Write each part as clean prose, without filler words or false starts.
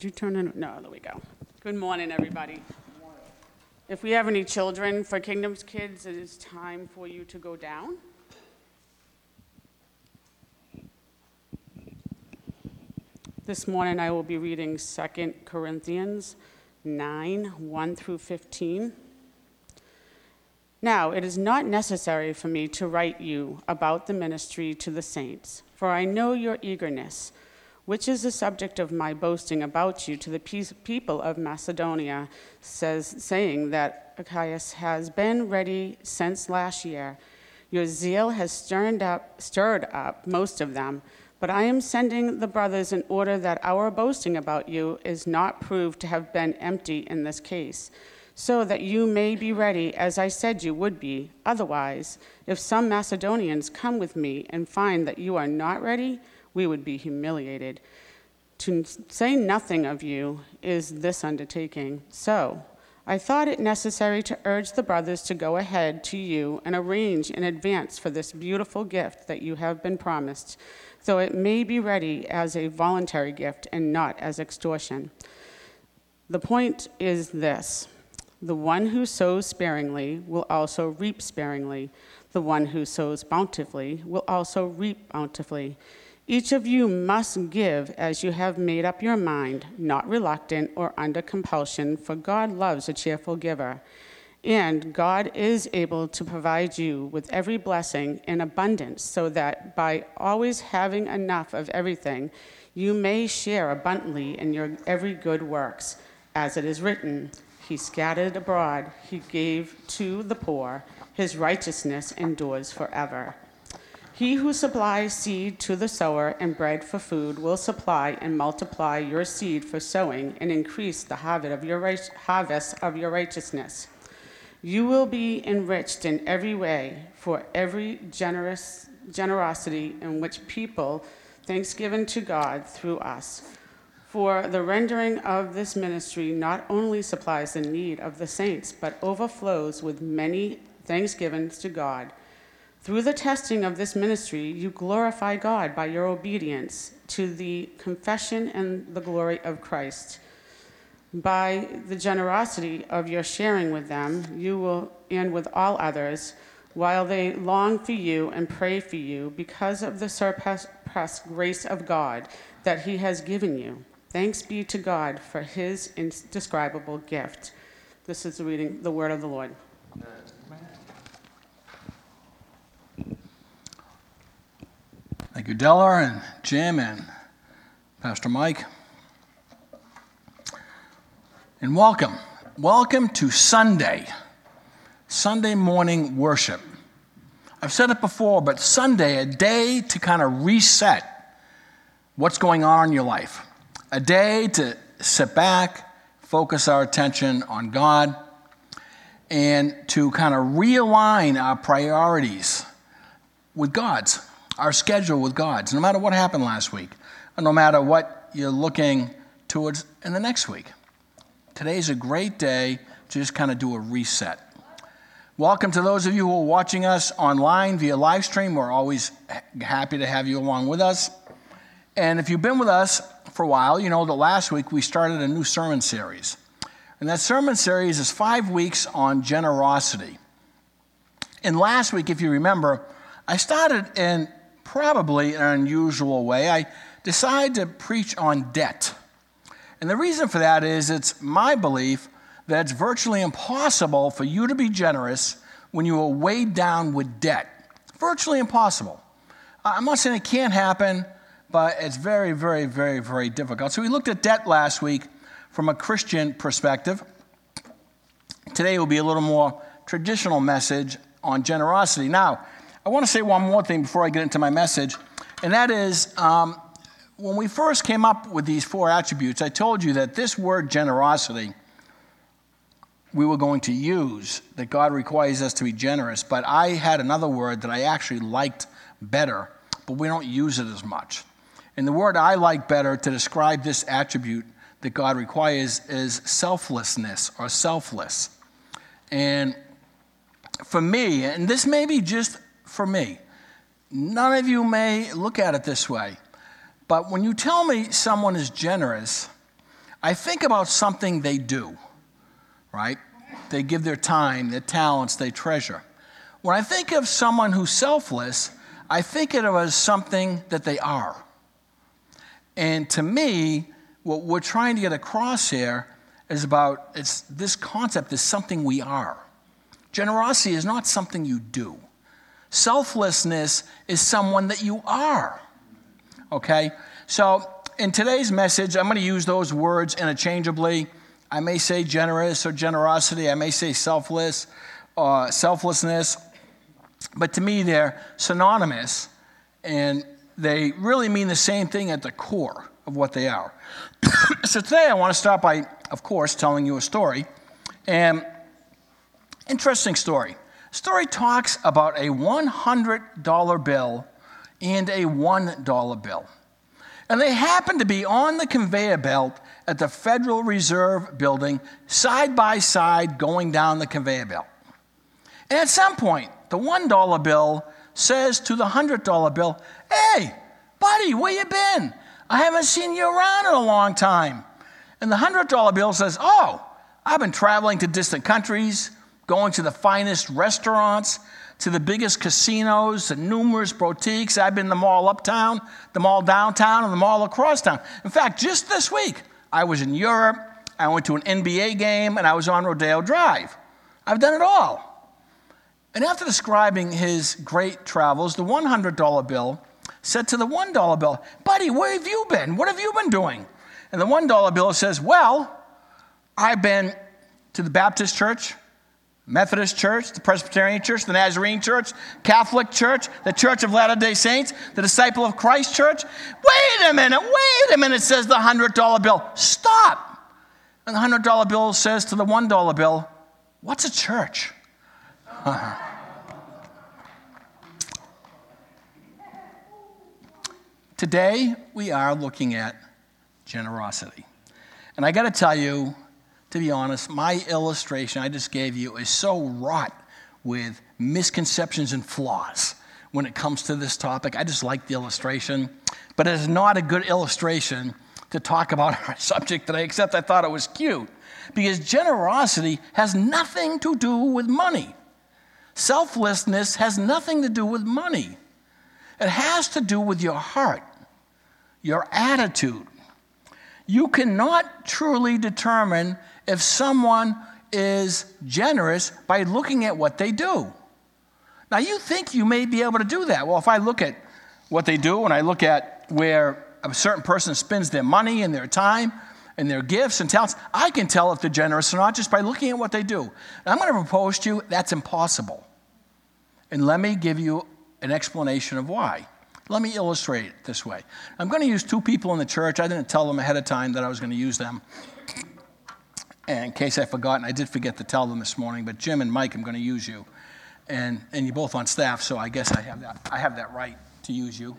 Did you turn in? No, there we go. Good morning, everybody. If we have any children, for Kingdom's Kids, it is time for you to go down. This morning I will be reading 2 Corinthians 9, 1 through 15. Now, it is not necessary for me to write you about the ministry to the saints, for I know your eagerness, which is the subject of my boasting about you to the people of Macedonia, saying that Achaeus has been ready since last year. Your zeal has stirred up most of them, but I am sending the brothers in order that our boasting about you is not proved to have been empty in this case, so that you may be ready as I said you would be. Otherwise, if some Macedonians come with me and find that you are not ready, we would be humiliated. To say nothing of you is this undertaking. So I thought it necessary to urge the brothers to go ahead to you and arrange in advance for this beautiful gift that you have been promised, so it may be ready as a voluntary gift and not as extortion. The point is this: the one who sows sparingly will also reap sparingly. The one who sows bountifully will also reap bountifully. Each of you must give as you have made up your mind, not reluctant or under compulsion, for God loves a cheerful giver. And God is able to provide you with every blessing in abundance, so that by always having enough of everything, you may share abundantly in your every good works. As it is written, He scattered abroad, He gave to the poor, His righteousness endures forever. He who supplies seed to the sower and bread for food will supply and multiply your seed for sowing and increase the harvest of your righteousness. You will be enriched in every way for every generosity in which people thanksgiving to God through us. For the rendering of this ministry not only supplies the need of the saints, but overflows with many thanksgivings to God. Through the testing of this ministry, you glorify God by your obedience to the confession and the glory of Christ. By the generosity of your sharing with them, you will, and with all others, while they long for you and pray for you because of the surpassed grace of God that He has given you. Thanks be to God for His indescribable gift. This is the word of the Lord. Thank you, Della and Jim and Pastor Mike. And welcome. Welcome to Sunday morning worship. I've said it before, but Sunday, a day to kind of reset what's going on in your life. A day to sit back, focus our attention on God, and to kind of realign our priorities with God's. Our schedule with God's, no matter what happened last week, or no matter what you're looking towards in the next week. Today's a great day to just kind of do a reset. Welcome to those of you who are watching us online via live stream. We're always happy to have you along with us. And if you've been with us for a while, you know that last week we started a new sermon series. And that sermon series is 5 weeks on generosity. And last week, if you remember, I started in probably an unusual way. I decided to preach on debt. And the reason for that is it's my belief that it's virtually impossible for you to be generous when you are weighed down with debt. Virtually impossible. I'm not saying it can't happen, but it's very, very, very, very difficult. So we looked at debt last week from a Christian perspective. Today will be a little more traditional message on generosity. Now, I want to say one more thing before I get into my message, and that is when we first came up with these 4 attributes, I told you that this word generosity we were going to use, that God requires us to be generous, but I had another word that I actually liked better, but we don't use it as much. And the word I like better to describe this attribute that God requires is selflessness or selfless. And for me, and this may be just for me, none of you may look at it this way, but when you tell me someone is generous, I think about something they do, right? They give their time, their talents, they treasure. When I think of someone who's selfless, I think of it as something that they are. And to me, what we're trying to get across here is this concept is something we are. Generosity is not something you do. Selflessness is someone that you are. Okay? So in today's message, I'm going to use those words interchangeably. I may say generous or generosity. I may say selfless or selflessness. But to me, they're synonymous, and they really mean the same thing at the core of what they are. So today I want to start by, of course, telling you a story. And interesting story. The story talks about a $100 bill and a $1 bill. And they happen to be on the conveyor belt at the Federal Reserve Building, side by side, going down the conveyor belt. And at some point, the $1 bill says to the $100 bill, "Hey, buddy, where you been? I haven't seen you around in a long time." And the $100 bill says, "Oh, I've been traveling to distant countries, going to the finest restaurants, to the biggest casinos and numerous boutiques. I've been in the mall uptown, the mall downtown, and the mall across town. In fact, just this week, I was in Europe, I went to an NBA game, and I was on Rodeo Drive. I've done it all." And after describing his great travels, the $100 bill said to the $1 bill, "Buddy, where have you been? What have you been doing?" And the $1 bill says, "Well, I've been to the Baptist church, Methodist church, the Presbyterian church, the Nazarene church, Catholic church, the Church of Latter-day Saints, the Disciple of Christ church." Wait a minute, says the $100 bill. "Stop." And the $100 bill says to the $1 bill, "What's a church?" Today, we are looking at generosity. And I got to tell you, to be honest, my illustration I just gave you is so wrought with misconceptions and flaws when it comes to this topic. I just like the illustration, but it is not a good illustration to talk about our subject today, except I thought it was cute, because generosity has nothing to do with money. Selflessness has nothing to do with money. It has to do with your heart, your attitude. You cannot truly determine if someone is generous by looking at what they do. Now, you think you may be able to do that. Well, if I look at what they do and I look at where a certain person spends their money and their time and their gifts and talents, I can tell if they're generous or not just by looking at what they do. And I'm going to propose to you that's impossible. And let me give you an explanation of why. Let me illustrate it this way. I'm going to use two people in the church. I didn't tell them ahead of time that I was going to use them. And in case I forgot, and I did forget to tell them this morning, but Jim and Mike, I'm going to use you. And you're both on staff, so I guess I have that right to use you.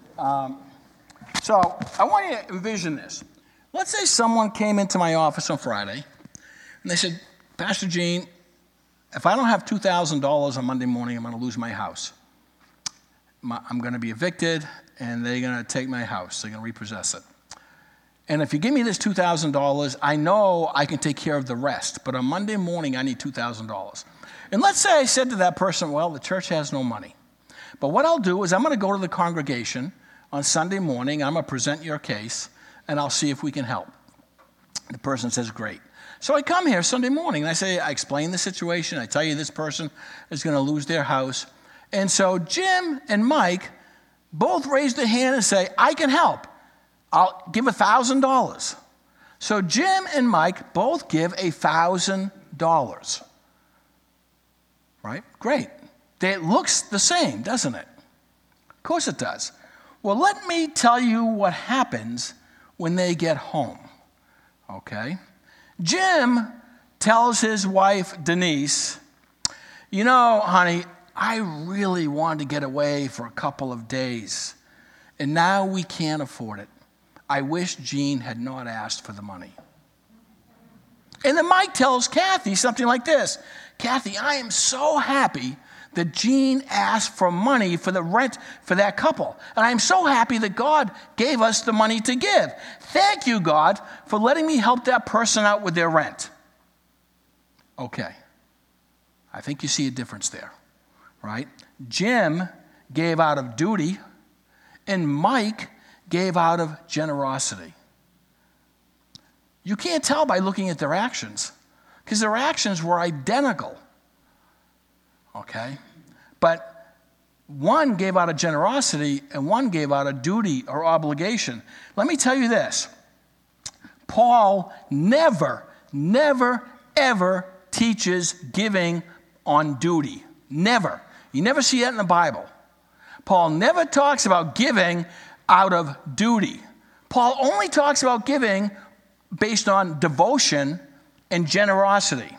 So I want you to envision this. Let's say someone came into my office on Friday, and they said, "Pastor Gene, if I don't have $2,000 on Monday morning, I'm going to lose my house. I'm going to be evicted, and they're going to take my house. They're going to repossess it. And if you give me this $2,000, I know I can take care of the rest. But on Monday morning, I need $2,000. And let's say I said to that person, "Well, the church has no money. But what I'll do is I'm going to go to the congregation on Sunday morning. I'm going to present your case, and I'll see if we can help." The person says, "Great." So I come here Sunday morning, and I explain the situation. I tell you this person is going to lose their house. And so Jim and Mike both raise their hand and say, "I can help. I'll give $1,000. So Jim and Mike both give $1,000. Right? Great. It looks the same, doesn't it? Of course it does. Well, let me tell you what happens when they get home. Okay? Jim tells his wife, Denise, "You know, honey, I really wanted to get away for a couple of days, and now we can't afford it. I wish Gene had not asked for the money." And then Mike tells Kathy something like this, "Kathy, I am so happy that Jean asked for money for the rent for that couple. And I'm so happy that God gave us the money to give. Thank you, God, for letting me help that person out with their rent. Okay. I think you see a difference there, right? Jim gave out of duty, and Mike gave out of generosity. You can't tell by looking at their actions, because their actions were identical. Okay? But one gave out of generosity and one gave out of duty or obligation. Let me tell you this. Paul never, ever teaches giving on duty. Never. You never see that in the Bible. Paul never talks about giving out of duty. Paul only talks about giving based on devotion and generosity.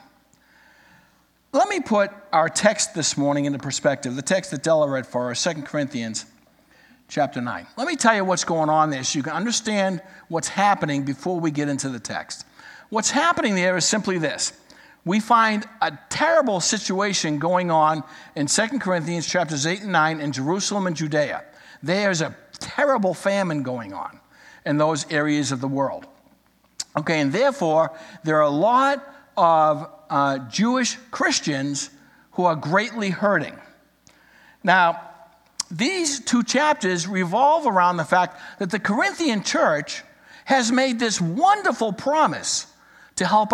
Let me put our text this morning into perspective. The text that Della read for us, 2 Corinthians chapter 9. Let me tell you what's going on there so you can understand what's happening before we get into the text. What's happening there is simply this. We find a terrible situation going on in 2 Corinthians chapters 8 and 9 in Jerusalem and Judea. There's a terrible famine going on in those areas of the world. Okay, and therefore, there are a lot of Jewish Christians who are greatly hurting. Now, these two chapters revolve around the fact that the Corinthian church has made this wonderful promise to help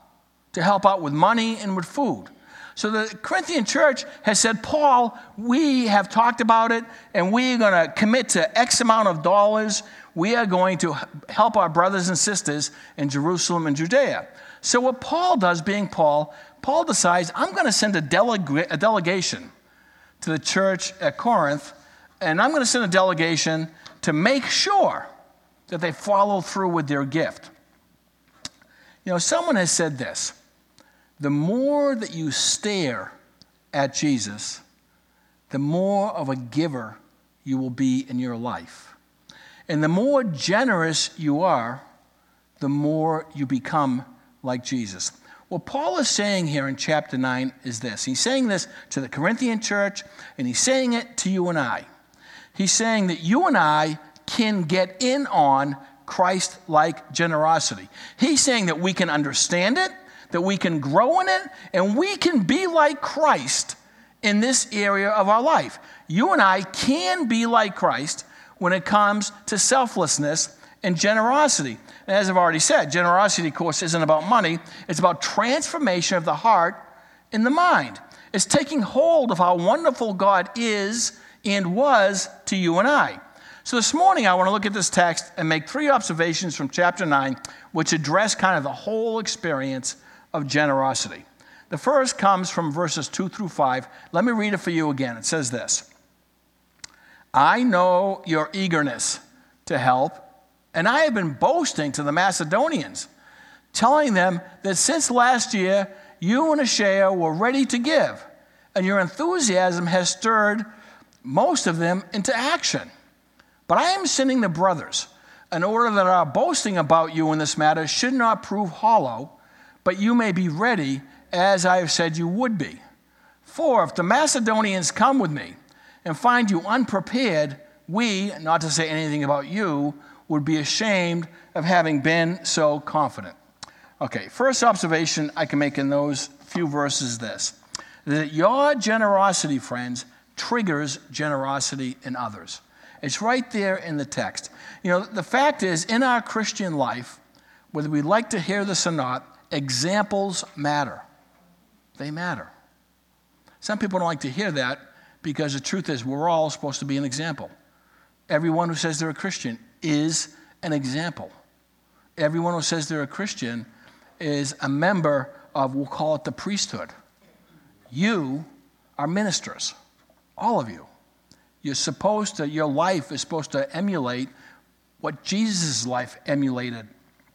out with money and with food. So the Corinthian church has said, Paul, we have talked about it, and we're going to commit to X amount of dollars. We are going to help our brothers and sisters in Jerusalem and Judea. So what Paul does, being Paul decides, I'm going to send a delegation to the church at Corinth, and I'm going to send a delegation to make sure that they follow through with their gift. You know, someone has said this, the more that you stare at Jesus, the more of a giver you will be in your life. And the more generous you are, the more you become like Jesus. What Paul is saying here in chapter 9 is this. He's saying this to the Corinthian church, and he's saying it to you and I. He's saying that you and I can get in on Christ-like generosity. He's saying that we can understand it, that we can grow in it, and we can be like Christ in this area of our life. You and I can be like Christ when it comes to selflessness and generosity. And as I've already said, generosity, of course, isn't about money. It's about transformation of the heart and the mind. It's taking hold of how wonderful God is and was to you and I. So this morning, I want to look at this text and make 3 observations from chapter 9, which address kind of the whole experience of generosity. The first comes from verses 2 through 5. Let me read it for you again. It says this. I know your eagerness to help, and I have been boasting to the Macedonians, telling them that since last year, you and Achaia were ready to give, and your enthusiasm has stirred most of them into action. But I am sending the brothers in order that our boasting about you in this matter should not prove hollow, but you may be ready as I have said you would be. For if the Macedonians come with me and find you unprepared, we, not to say anything about you, would be ashamed of having been so confident. Okay, first observation I can make in those few verses is this, that your generosity, friends, triggers generosity in others. It's right there in the text. You know, the fact is, in our Christian life, whether we like to hear this or not, examples matter. They matter. Some people don't like to hear that because the truth is we're all supposed to be an example. Everyone who says they're a Christian is an example. Everyone who says they're a Christian is a member of, we'll call it the priesthood. You are ministers, all of you. Your life is supposed to emulate what Jesus' life emulated.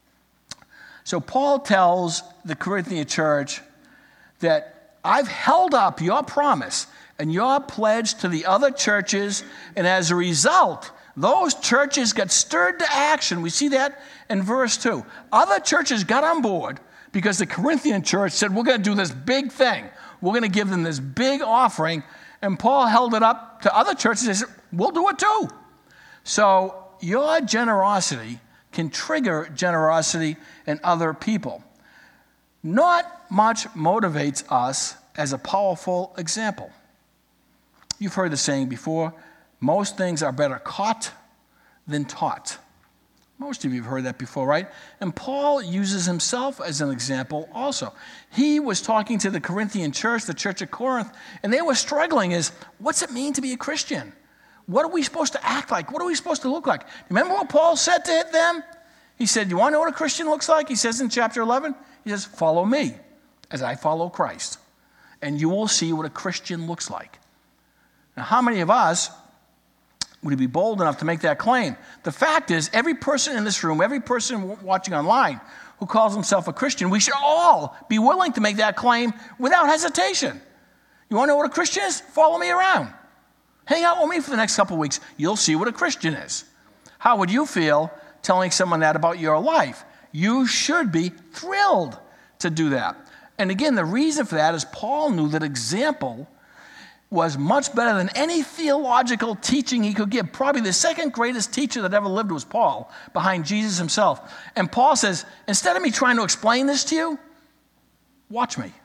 So Paul tells the Corinthian church that I've held up your promise and your pledge to the other churches, and as a result, those churches got stirred to action. We see that in verse 2. Other churches got on board because the Corinthian church said, we're going to do this big thing. we're going to give them this big offering. And Paul held it up to other churches and said, we'll do it too. So your generosity can trigger generosity in other people. Not much motivates us as a powerful example. You've heard the saying before, most things are better caught than taught. Most of you have heard that before, right? And Paul uses himself as an example also. He was talking to the Corinthian church, the church of Corinth, and they were struggling is, what's it mean to be a Christian? What are we supposed to act like? What are we supposed to look like? Remember what Paul said to them? He said, you want to know what a Christian looks like? He says in chapter 11, he says, follow me as I follow Christ. And you will see what a Christian looks like. Now, how many of us would be bold enough to make that claim? The fact is, every person in this room, every person watching online who calls himself a Christian, we should all be willing to make that claim without hesitation. You want to know what a Christian is? Follow me around. Hang out with me for the next couple of weeks. You'll see what a Christian is. How would you feel telling someone that about your life? You should be thrilled to do that. And again, the reason for that is Paul knew that example was much better than any theological teaching he could give. Probably the second greatest teacher that ever lived was Paul, behind Jesus himself. And Paul says, instead of me trying to explain this to you, watch me.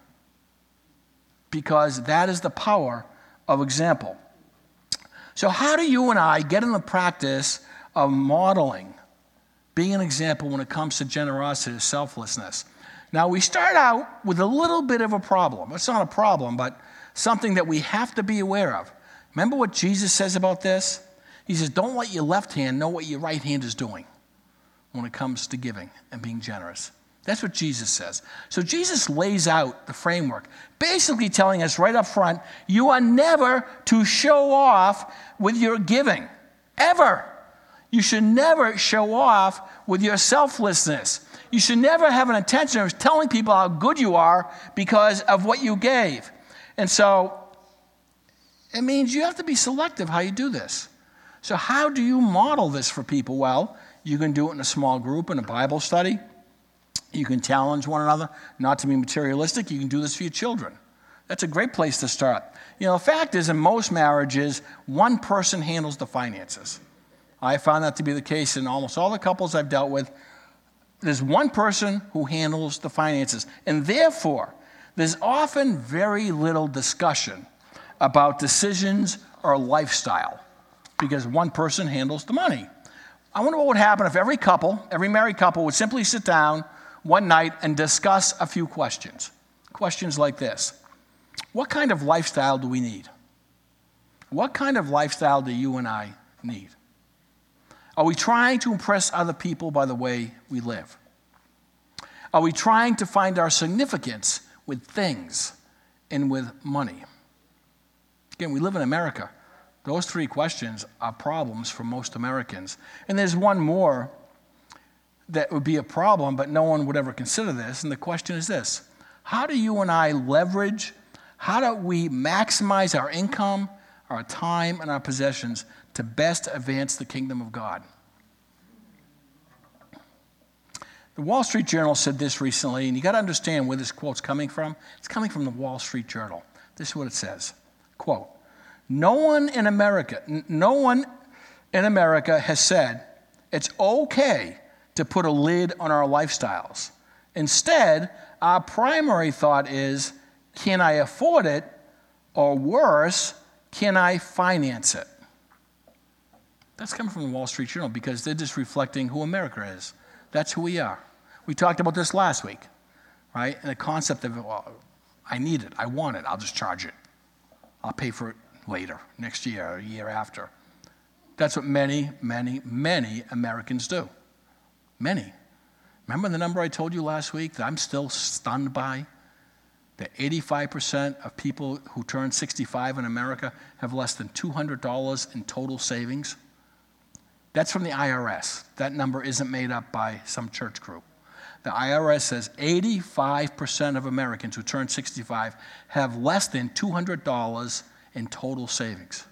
Because that is the power of example. So how do you and I get in the practice of modeling, being an example when it comes to generosity, selflessness? Now, we start out with a little bit of a problem. It's not a problem, but something that we have to be aware of. Remember what Jesus says about this? He says, don't let your left hand know what your right hand is doing when it comes to giving and being generous. That's what Jesus says. So Jesus lays out the framework, basically telling us right up front, you are never to show off with your giving, ever. You should never show off with your selflessness. You should never have an intention of telling people how good you are because of what you gave. And so it means you have to be selective how you do this. So how do you model this for people? Well, you can do it in a small group, in a Bible study. You can challenge one another not to be materialistic. You can do this for your children. That's a great place to start. You know, the fact is, in most marriages, one person handles the finances. I found that to be the case in almost all the couples I've dealt with. There's one person who handles the finances. And therefore, there's often very little discussion about decisions or lifestyle because one person handles the money. I wonder what would happen if every couple, every married couple, would simply sit down one night and discuss a few questions. Questions like this. What kind of lifestyle do we need? What kind of lifestyle do you and I need? Are we trying to impress other people by the way we live? Are we trying to find our significance with things and with money? Again, we live in America. Those three questions are problems for most Americans. And there's one more that would be a problem, but no one would ever consider this. And the question is this: how do you and I leverage, how do we maximize our income, our time, and our possessions to best advance the kingdom of God? The Wall Street Journal said this recently, and you got to understand where this quote's coming from. It's coming from the Wall Street Journal. This is what it says. Quote, no one in America has said it's okay to put a lid on our lifestyles. Instead, our primary thought is, can I afford it? Or worse, can I finance it? That's coming from the Wall Street Journal because they're just reflecting who America is. That's who we are. We talked about this last week, right? And the concept of, well, I need it, I want it, I'll just charge it. I'll pay for it later, next year, or a year after. That's what many, many, many Americans do. Many. Remember the number I told you last week that I'm still stunned by? That 85% of people who turn 65 in America have less than $200 in total savings? That's from the IRS. That number isn't made up by some church group. The IRS says 85% of Americans who turn 65 have less than $200 in total savings.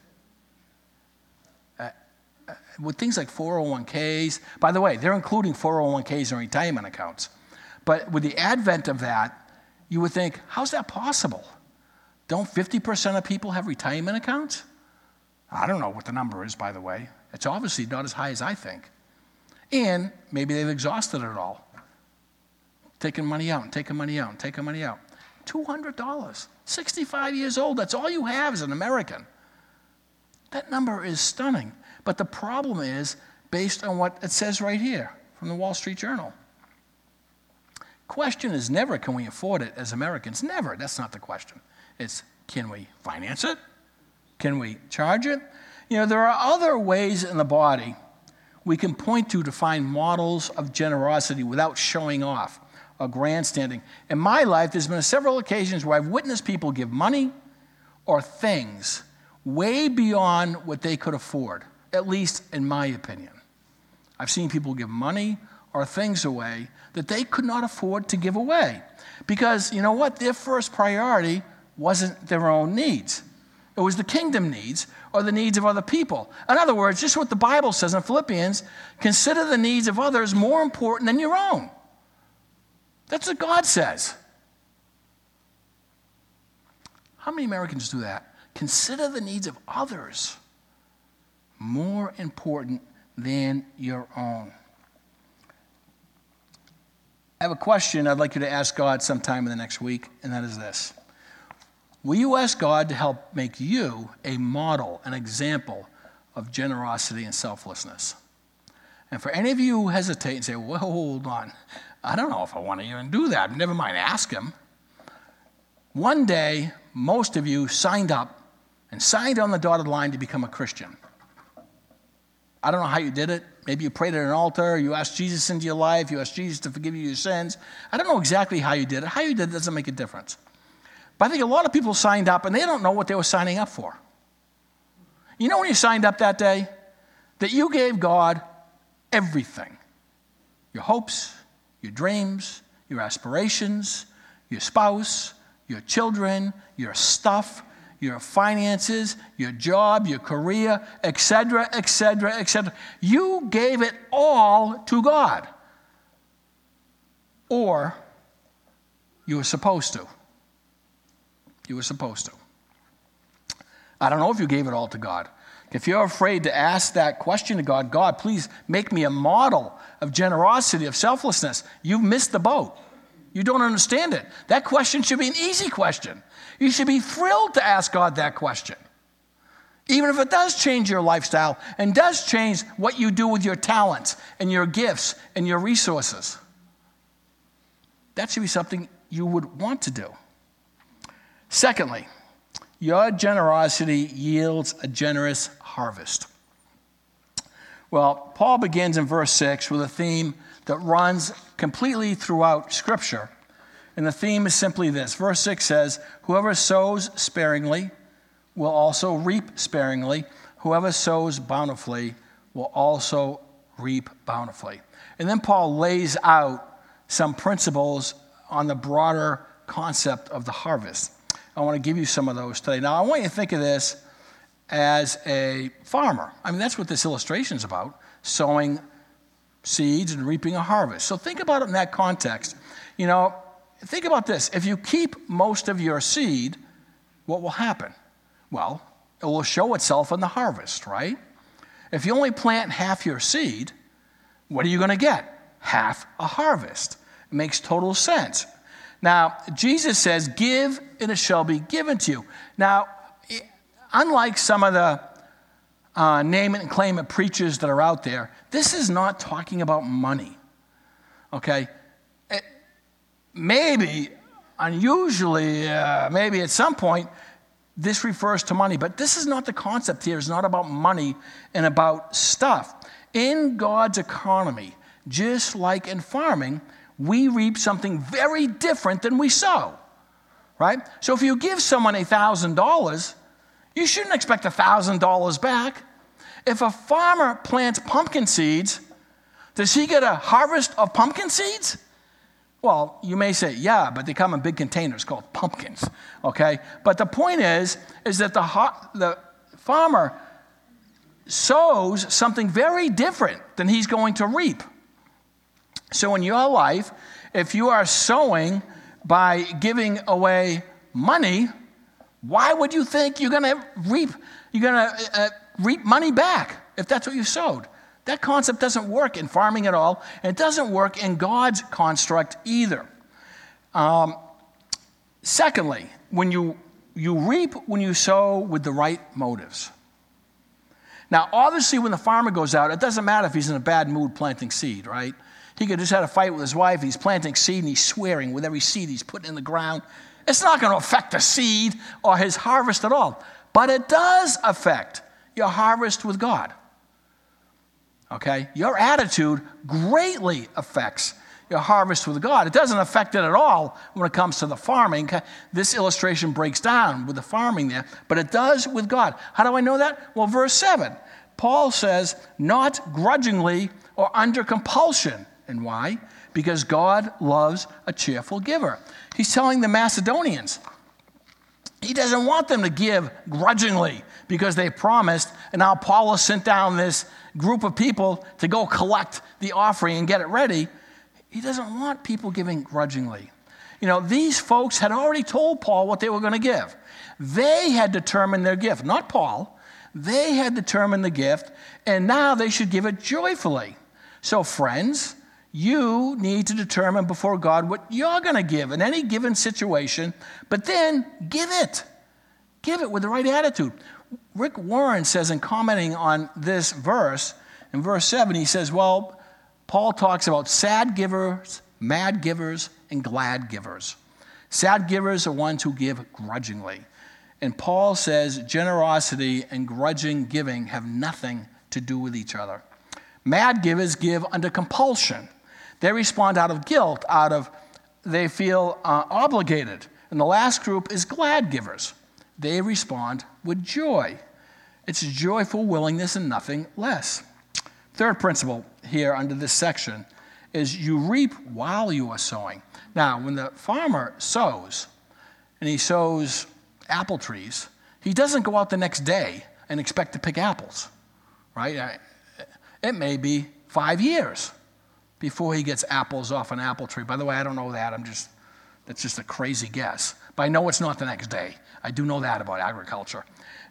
With things like 401ks, by the way, they're including 401ks and retirement accounts. But with the advent of that, you would think, how's that possible? Don't 50% of people have retirement accounts? I don't know what the number is, by the way. It's obviously not as high as I think. And maybe they've exhausted it all. Taking money out and taking money out and taking money out. $200. 65 years old. That's all you have as an American. That number is stunning. But the problem is based on what it says right here from the Wall Street Journal. Question is never, can we afford it as Americans? Never. That's not the question. It's, can we finance it? Can we charge it? You know, there are other ways in the body we can point to find models of generosity without showing off or grandstanding. In my life, there's been several occasions where I've witnessed people give money or things way beyond what they could afford, at least in my opinion. I've seen people give money or things away that they could not afford to give away because, you know what, their first priority wasn't their own needs. It was the kingdom needs or the needs of other people. In other words, just what the Bible says in Philippians, consider the needs of others more important than your own. That's what God says. How many Americans do that? Consider the needs of others more important than your own. I have a question I'd like you to ask God sometime in the next week, and that is this. Will you ask God to help make you a model, an example of generosity and selflessness? And for any of you who hesitate and say, well, hold on, I don't know if I want to even do that. Never mind, ask him. One day, most of you signed up and signed on the dotted line to become a Christian. I don't know how you did it. Maybe you prayed at an altar, you asked Jesus into your life, you asked Jesus to forgive you your sins. I don't know exactly how you did it. How you did it doesn't make a difference. But I think a lot of people signed up and they don't know what they were signing up for. You know when you signed up that day? That you gave God everything. Your hopes, your dreams, your aspirations, your spouse, your children, your stuff, your finances, your job, your career, etc., etc., etc. You gave it all to God. Or you were supposed to. You were supposed to. I don't know if you gave it all to God. If you're afraid to ask that question to God, God, please make me a model of generosity, of selflessness, you've missed the boat. You don't understand it. That question should be an easy question. You should be thrilled to ask God that question. Even if it does change your lifestyle and does change what you do with your talents and your gifts and your resources. That should be something you would want to do. Secondly, your generosity yields a generous harvest. Well, Paul begins in verse 6 with a theme that runs completely throughout Scripture. And the theme is simply this. Verse 6 says, whoever sows sparingly will also reap sparingly. Whoever sows bountifully will also reap bountifully. And then Paul lays out some principles on the broader concept of the harvest. I want to give you some of those today. Now, I want you to think of this as a farmer. I mean, that's what this illustration is about, sowing seeds and reaping a harvest. So think about it in that context. You know, think about this. If you keep most of your seed, what will happen? Well, it will show itself in the harvest, right? If you only plant half your seed, what are you going to get? Half a harvest. It makes total sense. Now, Jesus says, give and it shall be given to you. Now, unlike some of the name it and claim it preachers that are out there, this is not talking about money, okay? Maybe, unusually, maybe at some point, this refers to money, but this is not the concept here. It's not about money and about stuff. In God's economy, just like in farming, we reap something very different than we sow, right? So if you give someone $1,000, you shouldn't expect $1,000 back. If a farmer plants pumpkin seeds, does he get a harvest of pumpkin seeds? Well, you may say, yeah, but they come in big containers called pumpkins, okay? But the point is that the farmer sows something very different than he's going to reap. So in your life, if you are sowing by giving away money, Why would you think you're going to reap money back if that's what you sowed? That concept doesn't work in farming at all, and it doesn't work in God's construct either. Secondly, when you reap when you sow with the right motives. Now, obviously, when the farmer goes out, it doesn't matter if he's in a bad mood planting seed, right? He could just had a fight with his wife. He's planting seed, and he's swearing with every seed he's putting in the ground. It's not going to affect the seed or his harvest at all. But it does affect your harvest with God. Okay? Your attitude greatly affects your harvest with God. It doesn't affect it at all when it comes to the farming. This illustration breaks down with the farming there, but it does with God. How do I know that? Well, verse 7. Paul says, not grudgingly or under compulsion. And why? Because God loves a cheerful giver. He's telling the Macedonians, he doesn't want them to give grudgingly because they promised, and now Paul has sent down this group of people to go collect the offering and get it ready. He doesn't want people giving grudgingly. You know, these folks had already told Paul what they were going to give. They had determined their gift, not Paul. They had determined the gift, and now they should give it joyfully. So, friends, you need to determine before God what you're going to give in any given situation, but then give it. Give it with the right attitude. Rick Warren says, in commenting on this verse, in verse 7, he says, well, Paul talks about sad givers, mad givers, and glad givers. Sad givers are ones who give grudgingly. And Paul says generosity and grudging giving have nothing to do with each other. Mad givers give under compulsion. They respond out of guilt, they feel obligated. And the last group is glad givers. They respond with joy. It's a joyful willingness and nothing less. Third principle here under this section is you reap while you are sowing. Now, when the farmer sows, and he sows apple trees, he doesn't go out the next day and expect to pick apples, right? It may be 5 years before he gets apples off an apple tree. By the way, I don't know that. That's just a crazy guess. But I know it's not the next day. I do know that about agriculture.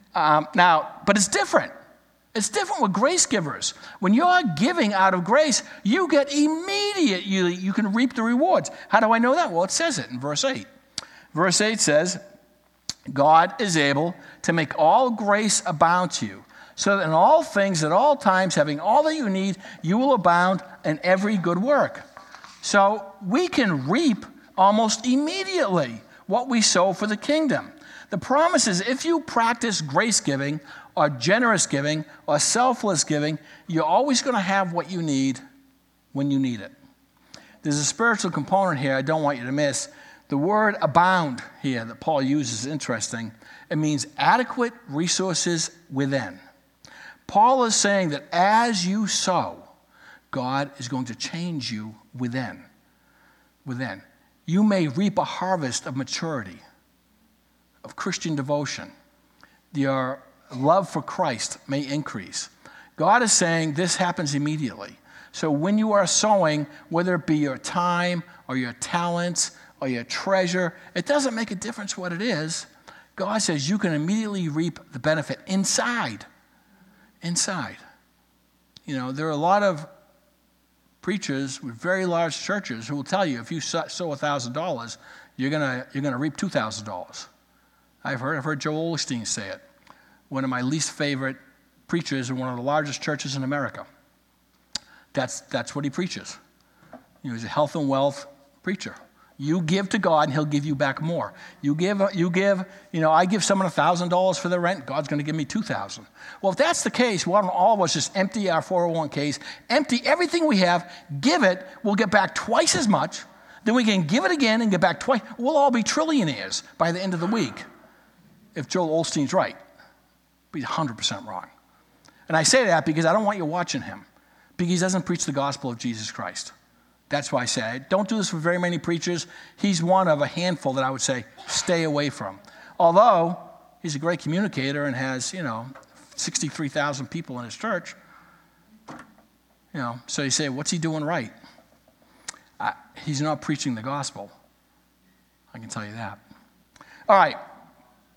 But it's different. It's different with grace givers. When you're giving out of grace, you get immediate, you can reap the rewards. How do I know that? Well, it says it in verse 8. Verse 8 says, God is able to make all grace abound to you, so that in all things, at all times, having all that you need, you will abound in every good work. So we can reap almost immediately what we sow for the kingdom. The promise is if you practice grace giving or generous giving or selfless giving, you're always going to have what you need when you need it. There's a spiritual component here I don't want you to miss. The word abound here that Paul uses is interesting. It means adequate resources within. Paul is saying that as you sow, God is going to change you within. Within. You may reap a harvest of maturity, of Christian devotion. Your love for Christ may increase. God is saying this happens immediately. So when you are sowing, whether it be your time or your talents or your treasure, it doesn't make a difference what it is. God says you can immediately reap the benefit inside. Inside. You know, there are a lot of preachers with very large churches who will tell you if you sow $1,000, you're gonna reap $2,000. I've heard Joel Osteen say it. One of my least favorite preachers in one of the largest churches in America. That's what he preaches. You know, he's a health and wealth preacher. You give to God, and He'll give you back more. I give someone $1,000 for their rent, God's going to give me $2,000. Well, if that's the case, why don't all of us just empty our 401ks, empty everything we have, give it, we'll get back twice as much, then we can give it again and get back twice. We'll all be trillionaires by the end of the week, if Joel Osteen's right. But he's 100% wrong. And I say that because I don't want you watching him, because he doesn't preach the gospel of Jesus Christ. That's why I say, I don't do this for very many preachers. He's one of a handful that I would say, stay away from. Although, he's a great communicator and has, 63,000 people in his church. So you say, what's he doing right? He's not preaching the gospel. I can tell you that. All right.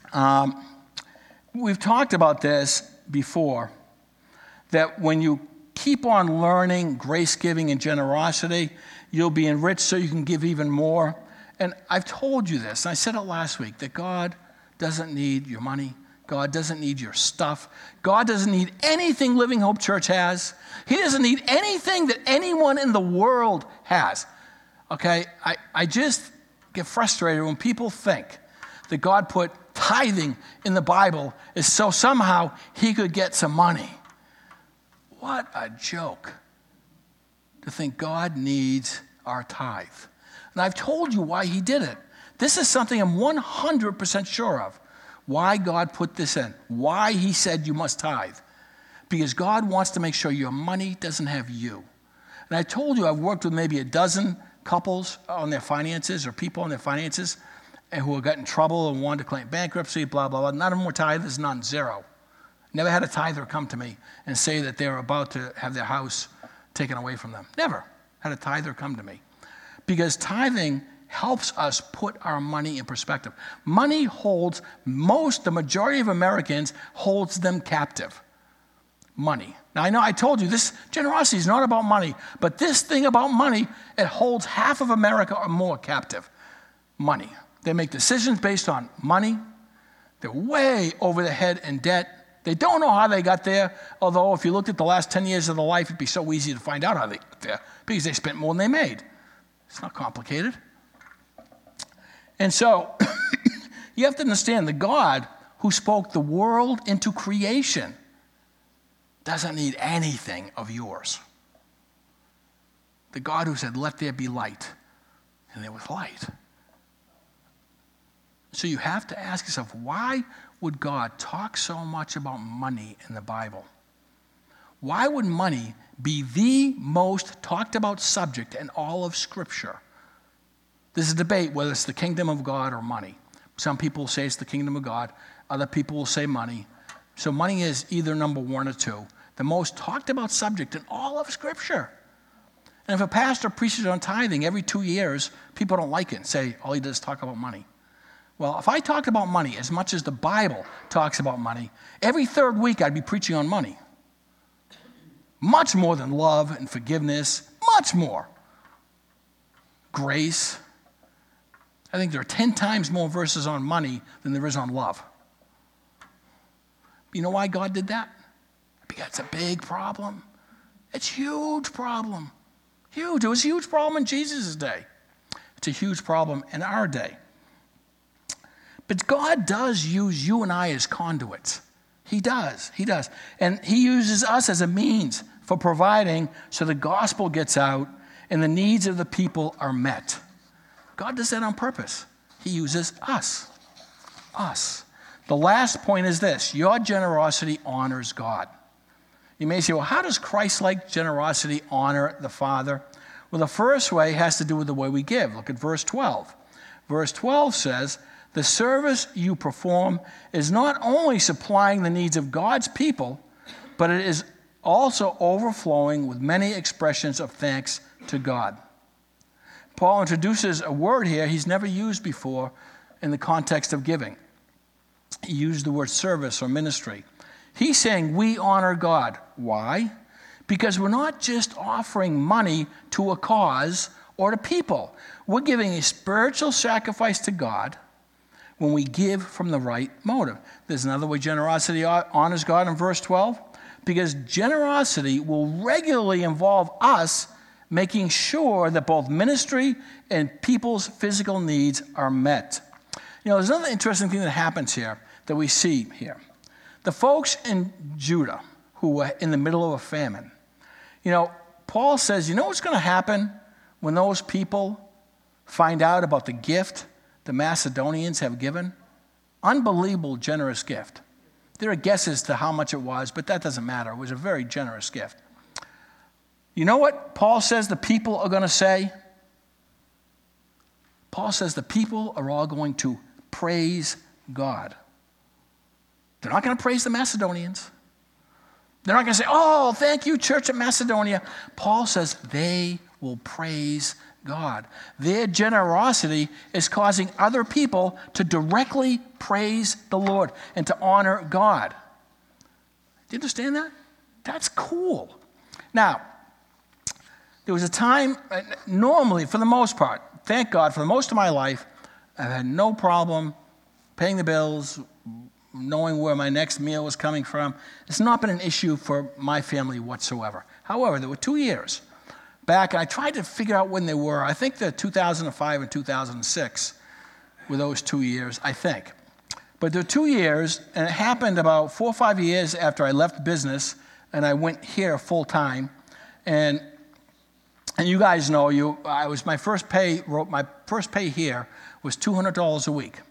We've talked about this before, that when you keep on learning grace giving and generosity, you'll be enriched so you can give even more. And I've told you this, and I said it last week, that God doesn't need your money. God doesn't need your stuff. God doesn't need anything Living Hope Church has. He doesn't need anything that anyone in the world has. Okay, I just get frustrated when people think that God put tithing in the Bible is so somehow he could get some money. What a joke to think God needs our tithe. And I've told you why he did it. This is something I'm 100% sure of. Why God put this in. Why he said you must tithe. Because God wants to make sure your money doesn't have you. And I told you I've worked with maybe a dozen couples on their finances or people on their finances and who got in trouble and wanted to claim bankruptcy, blah, blah, blah. None of them were tithers, none, zero. Never had a tither come to me and say that they were about to have their house taken away from them. Never had a tither come to me. Because tithing helps us put our money in perspective. Money holds the majority of Americans holds them captive. Money. Now, I know I told you this generosity is not about money, but this thing about money, it holds half of America or more captive. Money. They make decisions based on money. They're way over their head in debt. They don't know how they got there, although if you looked at the last 10 years of their life, it'd be so easy to find out how they got there because they spent more than they made. It's not complicated. And so you have to understand the God who spoke the world into creation doesn't need anything of yours. The God who said, let there be light, and there was light. So you have to ask yourself, why would God talk so much about money in the Bible? Why would money be the most talked about subject in all of Scripture? There's a debate whether it's the kingdom of God or money. Some people say it's the kingdom of God. Other people will say money. So money is either number one or two. The most talked about subject in all of Scripture. And if a pastor preaches on tithing every 2 years, people don't like it and say, all he does is talk about money. Well, if I talked about money as much as the Bible talks about money, every third week I'd be preaching on money. Much more than love and forgiveness. Much more. Grace. I think there are 10 times more verses on money than there is on love. You know why God did that? Because it's a big problem. It's a huge problem. Huge. It was a huge problem in Jesus' day. It's a huge problem in our day. But God does use you and I as conduits. He does. He does. And he uses us as a means for providing so the gospel gets out and the needs of the people are met. God does that on purpose. He uses us. Us. The last point is this. Your generosity honors God. You may say, well, how does Christ-like generosity honor the Father? Well, the first way has to do with the way we give. Look at verse 12. Verse 12 says, the service you perform is not only supplying the needs of God's people, but it is also overflowing with many expressions of thanks to God. Paul introduces a word here he's never used before in the context of giving. He used the word service or ministry. He's saying we honor God. Why? Because we're not just offering money to a cause or to people. We're giving a spiritual sacrifice to God when we give from the right motive. There's another way generosity honors God in verse 12. Because generosity will regularly involve us making sure that both ministry and people's physical needs are met. You know, there's another interesting thing that happens here that we see here. The folks in Judah who were in the middle of a famine, you know, Paul says, you know what's going to happen when those people find out about the gift the Macedonians have given? Unbelievable generous gift. There are guesses to how much it was, but that doesn't matter. It was a very generous gift. You know what Paul says the people are going to say? Paul says the people are all going to praise God. They're not going to praise the Macedonians. They're not going to say, oh, thank you, Church of Macedonia. Paul says they will praise God. Their generosity is causing other people to directly praise the Lord and to honor God. Do you understand that? That's cool. Now, there was a time, normally, for the most part, thank God, for the most of my life, I've had no problem paying the bills, knowing where my next meal was coming from. It's not been an issue for my family whatsoever. However, there were 2 years back, and I tried to figure out when they were. I think that 2005 and 2006 were those 2 years, I think. But there were 2 years, and it happened about 4 or 5 years after I left business, and I went here full time. And you guys know, my first pay here was $200 a week.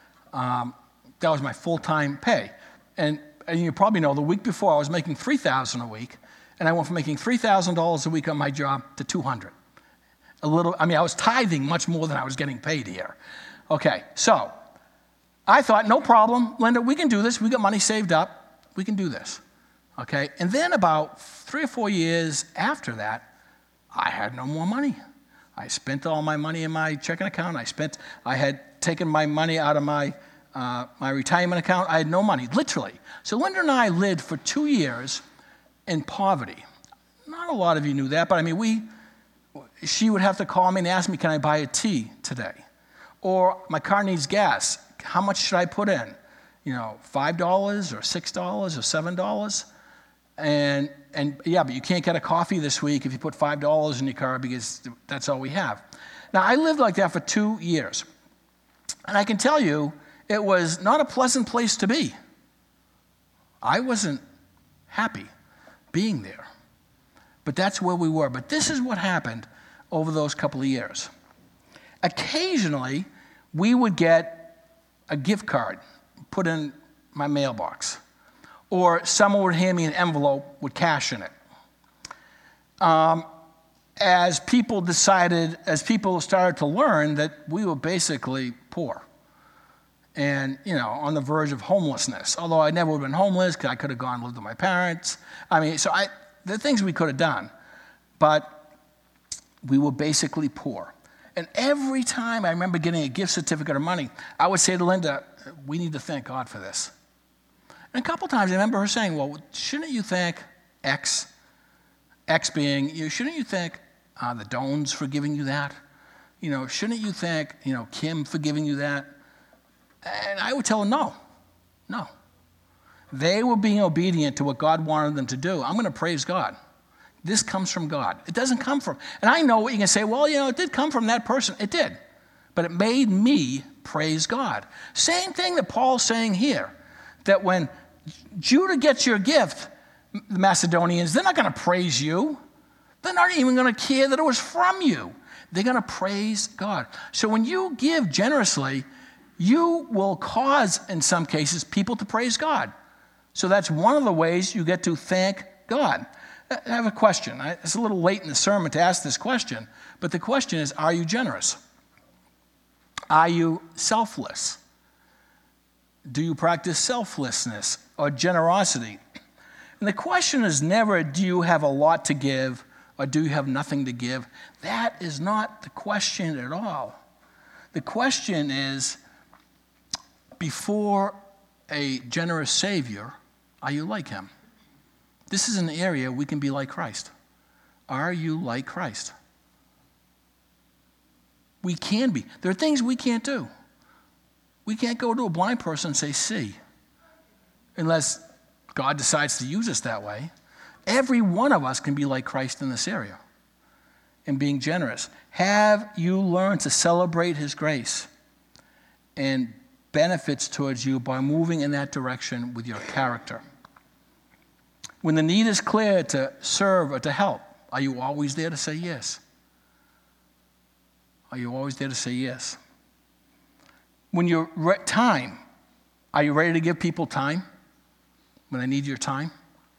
That was my full-time pay. And you probably know, the week before I was making $3,000 a week, and I went from making $3,000 a week on my job to $200. I was tithing much more than I was getting paid here. Okay, so I thought, no problem, Linda, we can do this. We got money saved up. We can do this. Okay, and then about 3 or 4 years after that, I had no more money. I spent all my money in my checking account. I had taken my money out of my retirement account. I had no money, literally. So Linda and I lived for 2 years in poverty. Not a lot of you knew that, but she would have to call me and ask me, can I buy a tea today? Or my car needs gas. How much should I put in? $5 or $6 or $7? And yeah, but you can't get a coffee this week if you put $5 in your car because that's all we have. Now, I lived like that for 2 years. And I can tell you, it was not a pleasant place to be. I wasn't happy being there. But that's where we were. But this is what happened over those couple of years. Occasionally, we would get a gift card put in my mailbox. Or someone would hand me an envelope with cash in it. As people started to learn that we were basically poor and, on the verge of homelessness. Although I never would have been homeless because I could have gone and lived with my parents. There are things we could have done, but we were basically poor. And every time I remember getting a gift certificate or money, I would say to Linda, we need to thank God for this. And a couple times I remember her saying, well, shouldn't you thank X? X being, shouldn't you thank the Dones for giving you that? Shouldn't you thank, Kim for giving you that? And I would tell her, no. They were being obedient to what God wanted them to do. I'm going to praise God. This comes from God. It doesn't come from, and I know what you can say, well, it did come from that person. It did. But it made me praise God. Same thing that Paul's saying here, that when Judah gets your gift, the Macedonians, they're not going to praise you. They're not even going to care that it was from you. They're going to praise God. So when you give generously, you will cause, in some cases, people to praise God. So that's one of the ways you get to thank God. I have a question. It's a little late in the sermon to ask this question, but the question is, are you generous? Are you selfless? Do you practice selflessness or generosity? And the question is never, do you have a lot to give or do you have nothing to give? That is not the question at all. The question is, before a generous Savior, are you like him? This is an area we can be like Christ. Are you like Christ? We can be. There are things we can't do. We can't go to a blind person and say, see, unless God decides to use us that way. Every one of us can be like Christ in this area in being generous. Have you learned to celebrate his grace and benefits towards you by moving in that direction with your character? When the need is clear to serve or to help, are you always there to say yes? Are you always there to say yes? When you're time, are you ready to give people time when they need your time?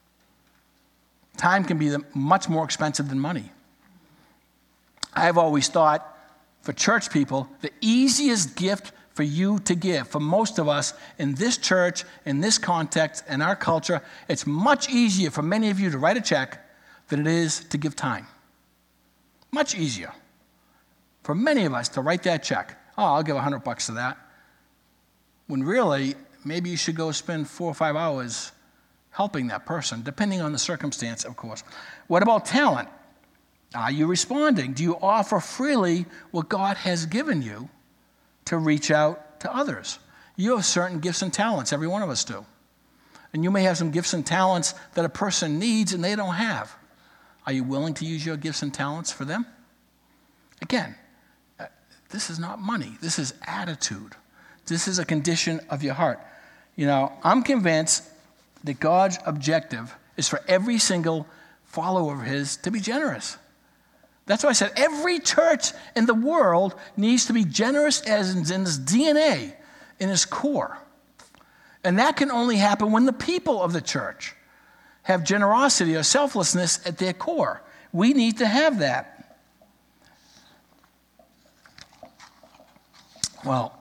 Time can be much more expensive than money. I've always thought, for church people, the easiest gift for you to give, for most of us in this church, in this context, in our culture, it's much easier for many of you to write a check than it is to give time. Much easier. for many of us to write that check. Oh, I'll give $100 to that. When really, maybe you should go spend 4 or 5 hours helping that person, depending on the circumstance, of course. What about talent? Are you responding? Do you offer freely what God has given you to reach out to others? You have certain gifts and talents, every one of us do. And you may have some gifts and talents that a person needs and they don't have. Are you willing to use your gifts and talents for them? Again, this is not money. This is attitude. This is a condition of your heart. I'm convinced that God's objective is for every single follower of his to be generous. That's why I said every church in the world needs to be generous as in its DNA, in its core. And that can only happen when the people of the church have generosity or selflessness at their core. We need to have that. Well,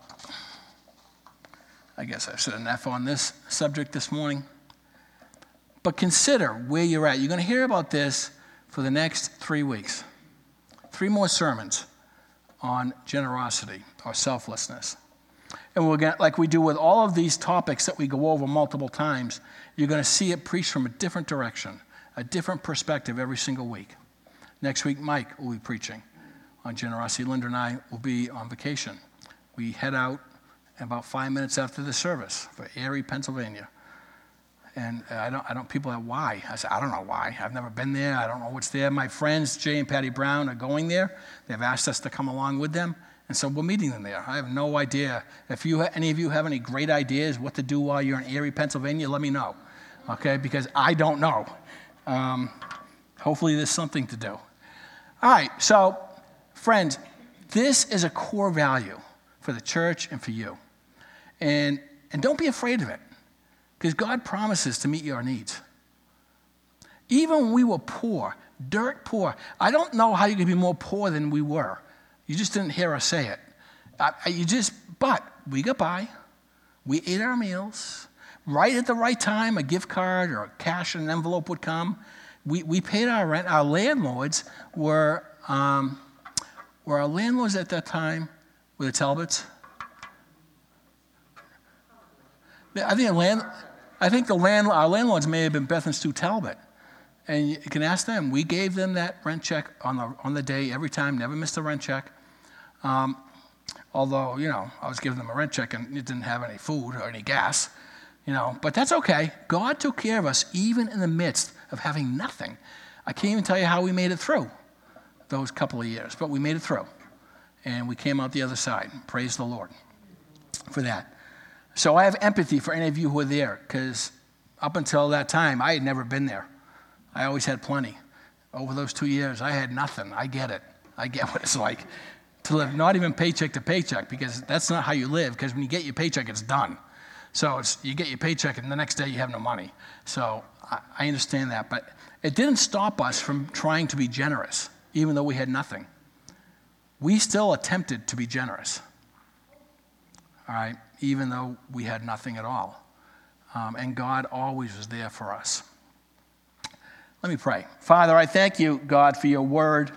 I guess I've said enough on this subject this morning. But consider where you're at. You're going to hear about this for the next 3 weeks. 3 more sermons on generosity or selflessness. And we're going to, like we do with all of these topics that we go over multiple times, you're going to see it preached from a different direction, a different perspective every single week. Next week, Mike will be preaching on generosity. Linda and I will be on vacation. We head out about 5 minutes after the service for Erie, Pennsylvania. And people are, why? I said, I don't know why. I've never been there. I don't know what's there. My friends, Jay and Patty Brown, are going there. They've asked us to come along with them. And so we're meeting them there. I have no idea. If any of you have any great ideas what to do while you're in Erie, Pennsylvania, let me know. Okay? Because I don't know. Hopefully there's something to do. All right. So, friends, this is a core value for the church and for you. And don't be afraid of it. Because God promises to meet your needs. Even when we were poor, dirt poor, I don't know how you could be more poor than we were. You just didn't hear us say it. But we got by. We ate our meals. Right at the right time, a gift card or cash in an envelope would come. We paid our rent. Our landlords were our landlords at that time were the Talbots. I think our landlords may have been Beth and Stu Talbot. And you can ask them. We gave them that rent check on the day every time, never missed a rent check. Although, I was giving them a rent check and it didn't have any food or any gas, but that's okay. God took care of us even in the midst of having nothing. I can't even tell you how we made it through those couple of years, but we made it through. And we came out the other side. Praise the Lord for that. So I have empathy for any of you who are there, because up until that time, I had never been there. I always had plenty. Over those 2 years, I had nothing. I get it. I get what it's like to live not even paycheck to paycheck, because that's not how you live, because when you get your paycheck, it's done. So you get your paycheck, and the next day you have no money. So I understand that. But it didn't stop us from trying to be generous, even though we had nothing. We still attempted to be generous. All right? Even though we had nothing at all. And God always was there for us. Let me pray. Father, I thank you, God, for your word.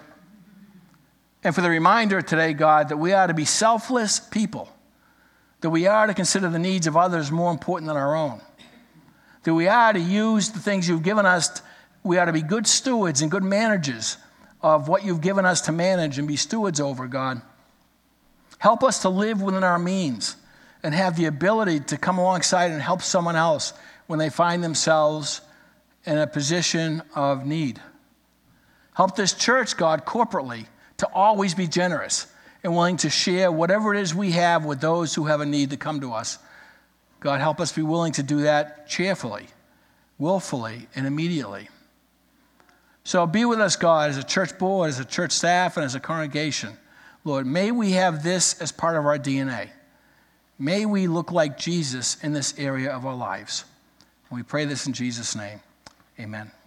And for the reminder today, God, that we are to be selfless people. That we are to consider the needs of others more important than our own. That we are to use the things you've given us. We are to be good stewards and good managers of what you've given us to manage and be stewards over, God. Help us to live within our means and have the ability to come alongside and help someone else when they find themselves in a position of need. Help this church, God, corporately, to always be generous and willing to share whatever it is we have with those who have a need to come to us. God, help us be willing to do that cheerfully, willfully, and immediately. So be with us, God, as a church board, as a church staff, and as a congregation. Lord, may we have this as part of our DNA. May we look like Jesus in this area of our lives. And we pray this in Jesus' name. Amen.